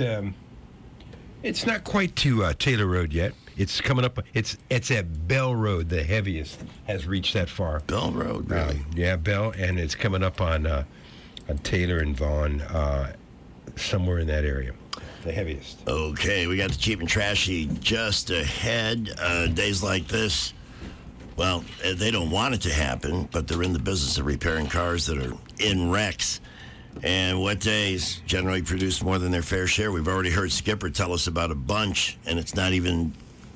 It's not quite to Taylor Road yet. It's coming up. It's at Bell Road. The heaviest has reached that far. Bell Road, really? Yeah, Bell, and it's coming up on Taylor and Vaughn, somewhere in that area. The heaviest. Okay, we got the cheap and trashy just ahead. Days like this, well, they don't want it to happen, but they're in the business of repairing cars that are in wrecks. And wet days generally produce more than their fair share. We've already heard Skipper tell us about a bunch, and it's not even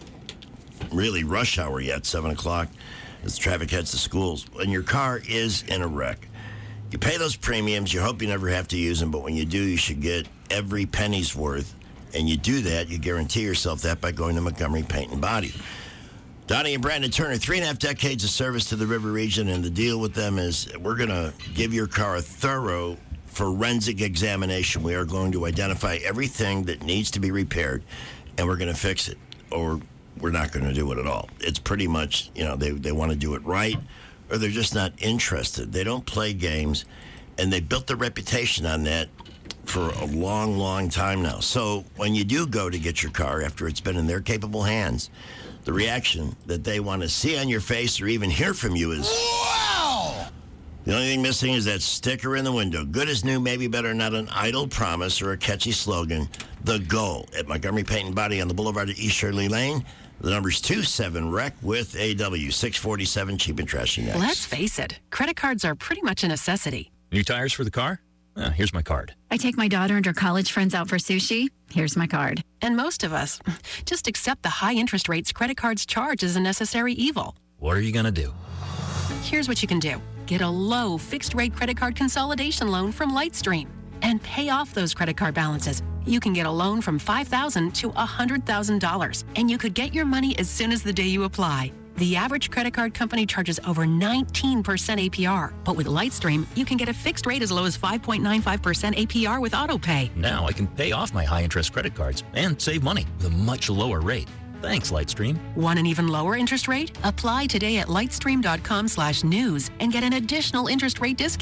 really rush hour yet, 7 o'clock, as the traffic heads to schools. When your car is in a wreck, you pay those premiums, you hope you never have to use them, but when you do, you should get every penny's worth. And you do that, you guarantee yourself that by going to Montgomery Paint and Body. Donnie and Brandon Turner, 3.5 decades of service to the River region, and the deal with them is we're going to give your car a thorough forensic examination. We are going to identify everything that needs to be repaired, and we're going to fix it, or we're not going to do it at all. It's pretty much, they want to do it right, or they're just not interested. They don't play games, and they built their reputation on that for a long, long time now. So when you do go to get your car after it's been in their capable hands, the reaction that they want to see on your face or even hear from you is, wow! The only thing missing is that sticker in the window. Good as new, maybe better, not an idle promise or a catchy slogan. The goal at Montgomery Paint and Body on the Boulevard at East Shirley Lane. The number's 27-REC with AW 647 cheap and trashy next. Let's face it, credit cards are pretty much a necessity. New tires for the car? Here's my card. I take my daughter and her college friends out for sushi. Here's my card. And most of us just accept the high interest rates credit cards charge as a necessary evil. What are you going to do? Here's what you can do. Get a low fixed rate credit card consolidation loan from Lightstream and pay off those credit card balances. You can get a loan from $5,000 to $100,000, and you could get your money as soon as the day you apply. The average credit card company charges over 19% APR, but with Lightstream, you can get a fixed rate as low as 5.95% APR with AutoPay. Now I can pay off my high-interest credit cards and save money with a much lower rate. Thanks, Lightstream. Want an even lower interest rate? Apply today at lightstream.com/news and get an additional interest rate discount.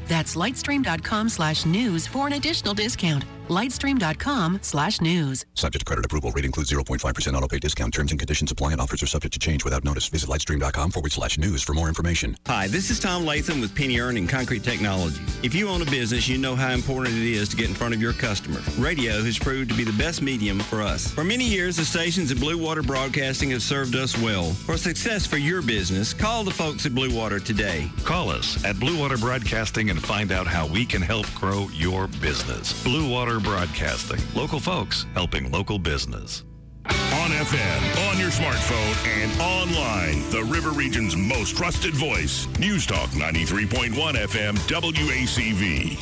That's lightstream.com/news for an additional discount. Lightstream.com/news. Subject to credit approval. Rate includes 0.5% auto pay discount. Terms and conditions apply and offers are subject to change without notice. Visit lightstream.com/news for more information. Hi, this is Tom Latham with Penny Earn Concrete Technology. If you own a business, you know how important it is to get in front of your customer. Radio has proved to be the best medium for us. For many years, the stations at Blue Water Broadcasting have served us well. For success for your business, call the folks at Blue Water today. Call us at Blue Water Broadcasting and find out how we can help grow your business. Blue Water Broadcasting. Local folks helping local business. On FM, on your smartphone, and online. The River Region's most trusted voice. News Talk 93.1 FM WACV.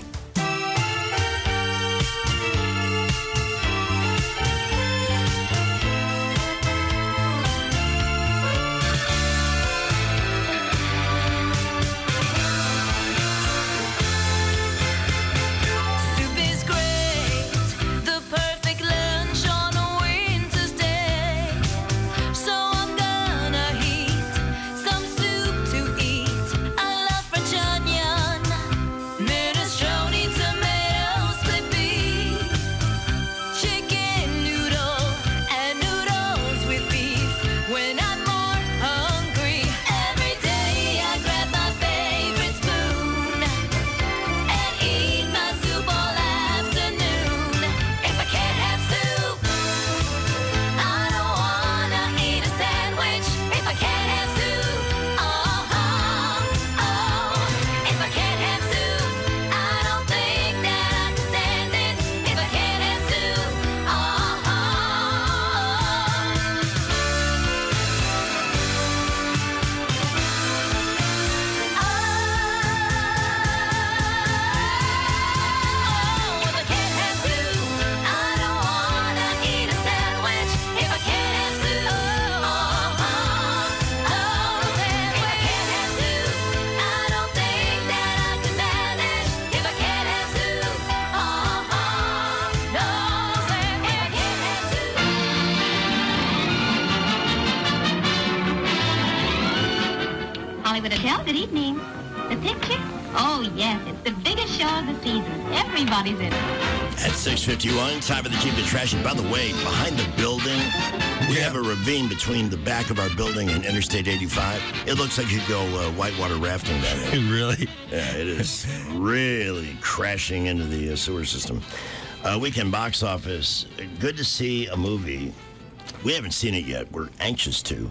Good evening. The picture? Oh, yes. It's the biggest show of the season. Everybody's in it. At 6:51, time for the Jeep to Trash It. By the way, behind the building, we have a ravine between the back of our building and Interstate 85. It looks like you could go whitewater rafting down there. Really? Yeah, it is really crashing into the sewer system. Weekend box office. Good to see a movie. We haven't seen it yet. We're anxious to.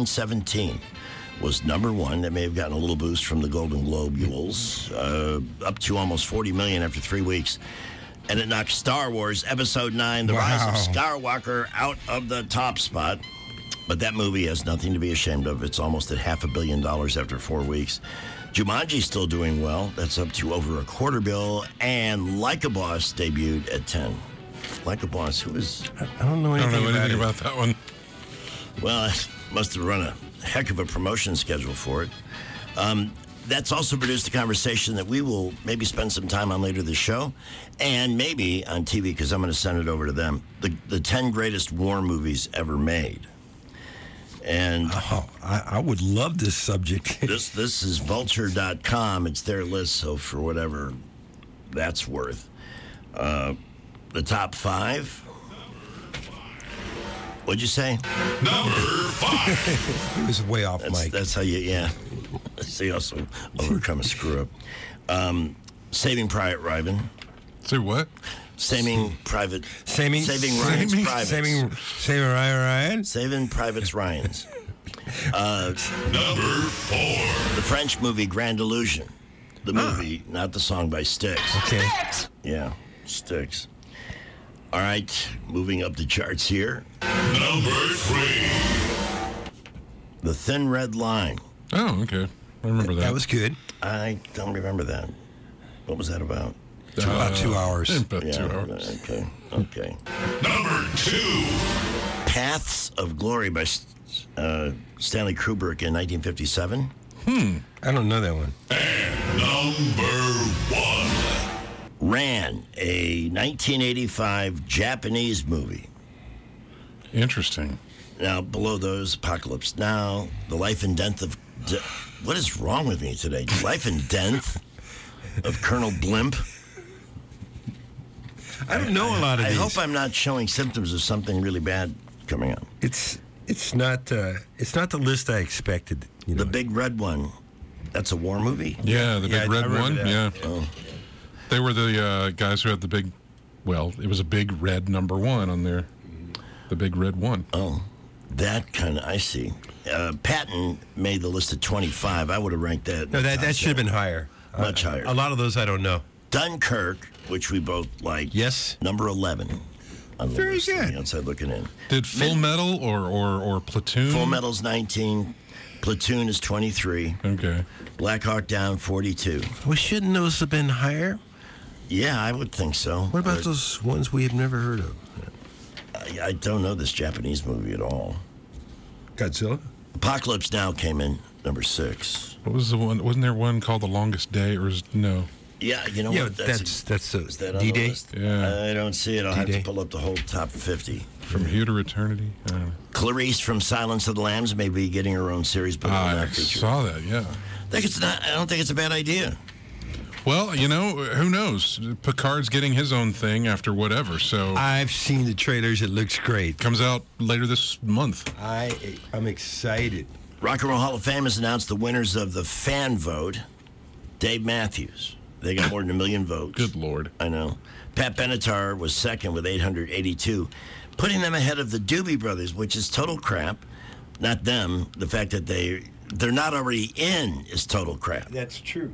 1917 was number one. That may have gotten a little boost from the Golden Globules. Up to almost 40 million after 3 weeks. And it knocked Star Wars Episode 9, The Rise of Skywalker, out of the top spot. But that movie has nothing to be ashamed of. It's almost at $500 million after 4 weeks. Jumanji's still doing well. That's up to over $250 million. And Like a Boss debuted at 10. Like a Boss, who is... I don't know anything about that one. Well, I must have run a heck of a promotion schedule for it. That's also produced a conversation that we will maybe spend some time on later this show, and maybe on TV, because I'm going to send it over to them. The 10 greatest war movies ever made. And I would love this subject. this is vulture.com. It's their list, so for whatever that's worth. The top 5. What'd you say? Number 5. He was way off mic. That's how you, yeah. See, also overcome a screw up. Saving Private Ryan. Say what? Saving Ryan's Privates. Saving Ryan? Saving Privates Ryan's. Number 4. The French movie Grand Illusion. The movie, not the song by Styx. Okay. Yeah, Styx. All right, moving up the charts here. Number 3. The Thin Red Line. Oh, okay. I remember that. That was good. I don't remember that. What was that about? About 2 hours. About 2 hours. Okay. Number 2. Paths of Glory by Stanley Kubrick in 1957. I don't know that one. And number 1. Ran, a 1985 Japanese movie. Interesting. Now, below those, Apocalypse Now, The Life and Death of... what is wrong with me today? Life and Death of Colonel Blimp. I don't know a lot of I these. hope I'm not showing symptoms of something really bad coming on. It's not the list I expected. You know. The Big Red One. That's a war movie? Yeah, the Big Red One. that. Yeah. Oh. They were the guys who had the big, well, it was a big red number 1 on there. The Big Red One. Oh, that kind of, I see. Patton made the list at 25. I would have ranked that. No, that should have been higher. Much higher. A lot of those I don't know. Dunkirk, which we both like. Yes. Number 11. On the Very list good. on the outside looking in. Did Full Metal or Platoon? Full Metal's 19. Platoon is 23. Okay. Black Hawk Down, 42. Well, shouldn't those have been higher? Yeah, I would think so. What about those ones we have never heard of? I don't know this Japanese movie at all. Godzilla? Apocalypse Now came in number 6. What was the one? Wasn't there one called The Longest Day? Or no? Yeah, you know Yeah, what? that's is that on D-Day? the list? Yeah. I don't see it. I'll have D-Day. to pull up the whole top 50. From Here to Eternity? I don't know. Clarice from Silence of the Lambs may be getting her own series, but I saw that, yeah. I don't think it's a bad idea. Well, you know, who knows? Picard's getting his own thing after whatever, so... I've seen the trailers. It looks great. Comes out later this month. I'm excited. Rock and Roll Hall of Fame has announced the winners of the fan vote. Dave Matthews. They got more than 1 million votes. Good Lord. I know. Pat Benatar was second with 882, putting them ahead of the Doobie Brothers, which is total crap. Not them. The fact that they're not already in is total crap. That's true.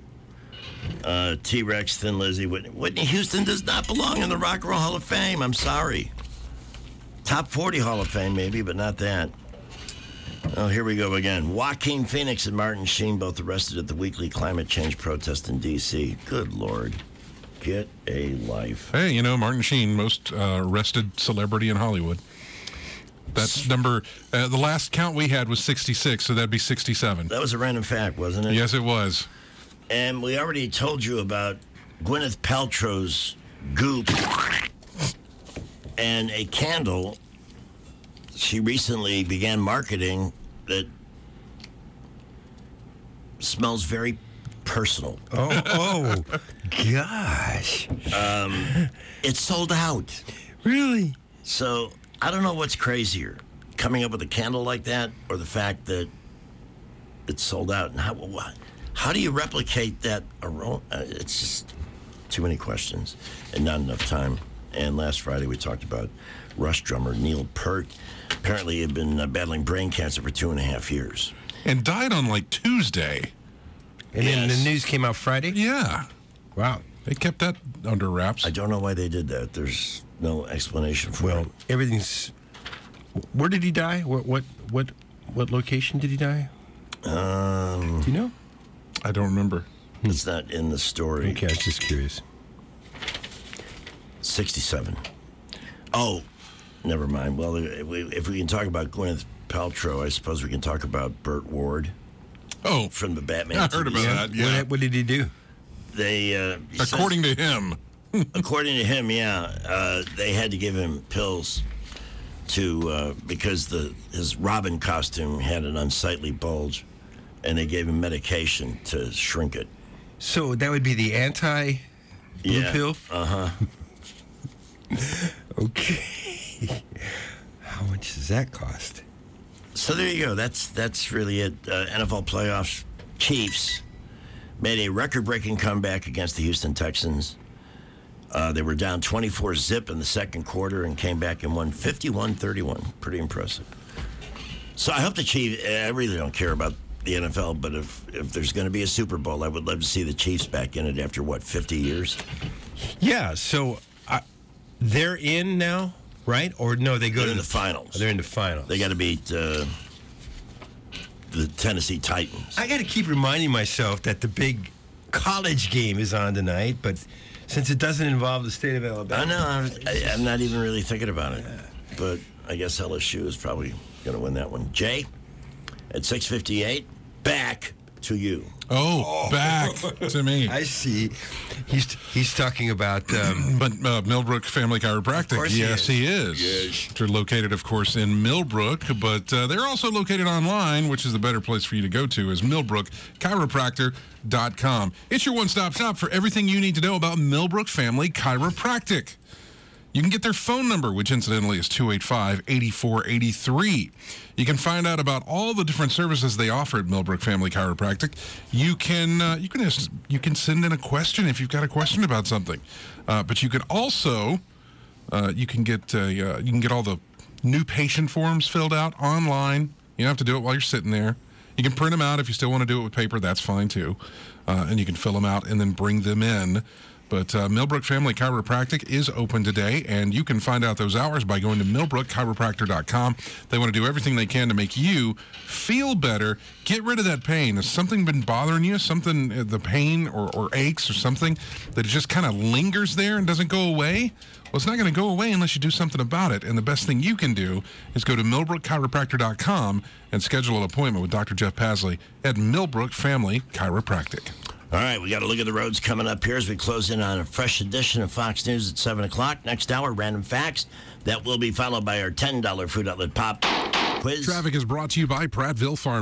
T-Rex, Thin Lizzy, Whitney Houston does not belong in the Rock and Roll Hall of Fame. I'm sorry. Top 40 Hall of Fame, maybe, but not that. Oh, here we go again. Joaquin Phoenix and Martin Sheen both arrested at the weekly climate change protest in D.C. Good Lord. Get a life. Hey, you know, Martin Sheen, most arrested celebrity in Hollywood. That's number... the last count we had was 66, so that'd be 67. That was a random fact, wasn't it? Yes, it was. And we already told you about Gwyneth Paltrow's Goop and a candle she recently began marketing that smells very personal. Oh, gosh. It's sold out. Really? So I don't know what's crazier, coming up with a candle like that or the fact that it's sold out. And how do you replicate that aroma? It's just too many questions and not enough time. And last Friday we talked about Rush drummer Neil Peart. Apparently he had been battling brain cancer for 2.5 years. And died on like Tuesday. And then the news came out Friday? Yeah. Wow. They kept that under wraps. I don't know why they did that. There's no explanation for it. Well, everything's... Where did he die? What location did he die? Do you know? I don't remember. It's not in the story. Okay, I was just curious. 67. Oh, never mind. Well, if we can talk about Gwyneth Paltrow, I suppose we can talk about Burt Ward. Oh, from the Batman. I heard about that. Yeah. What did he do? They, according to him, they had to give him pills to because his Robin costume had an unsightly bulge, and they gave him medication to shrink it. So that would be the anti-blue pill? Uh-huh. Okay. How much does that cost? So there you go. That's really it. NFL playoffs. Chiefs made a record-breaking comeback against the Houston Texans. They were down 24-0 in the second quarter and came back and won 51-31. Pretty impressive. So I hope the Chiefs... I really don't care about the NFL, but if there's going to be a Super Bowl, I would love to see the Chiefs back in it after, 50 years? Yeah, so they're in now, right? Or no, they go They're to in the finals. They're in the finals. They got to beat the Tennessee Titans. I got to keep reminding myself that the big college game is on tonight, but since it doesn't involve the state of Alabama. I know. I'm not even really thinking about it. But I guess LSU is probably going to win that one. Jay, at 6:58, back to you. Oh, back to me. I see. He's talking about... but Millbrook Family Chiropractic. Yes, he is. Yes. They're located, of course, in Millbrook, but they're also located online, which is the better place for you to go to, is millbrookchiropractor.com. It's your one-stop shop for everything you need to know about Millbrook Family Chiropractic. You can get their phone number, which incidentally is 285-8483. You can find out about all the different services they offer at Millbrook Family Chiropractic. You can send in a question if you've got a question about something. But you could also you can get all the new patient forms filled out online. You don't have to do it while you're sitting there. You can print them out if you still want to do it with paper. That's fine too. And you can fill them out and then bring them in. But Millbrook Family Chiropractic is open today, and you can find out those hours by going to millbrookchiropractor.com. They want to do everything they can to make you feel better, get rid of that pain. Has something been bothering you, the pain or aches or something that just kind of lingers there and doesn't go away? Well, it's not going to go away unless you do something about it. And the best thing you can do is go to millbrookchiropractor.com and schedule an appointment with Dr. Jeff Pasley at Millbrook Family Chiropractic. All right, we got a look at the roads coming up here as we close in on a fresh edition of Fox News at 7 o'clock. Next hour, Random Facts. That will be followed by our $10 Food Outlet Pop quiz. Traffic is brought to you by Prattville Farm.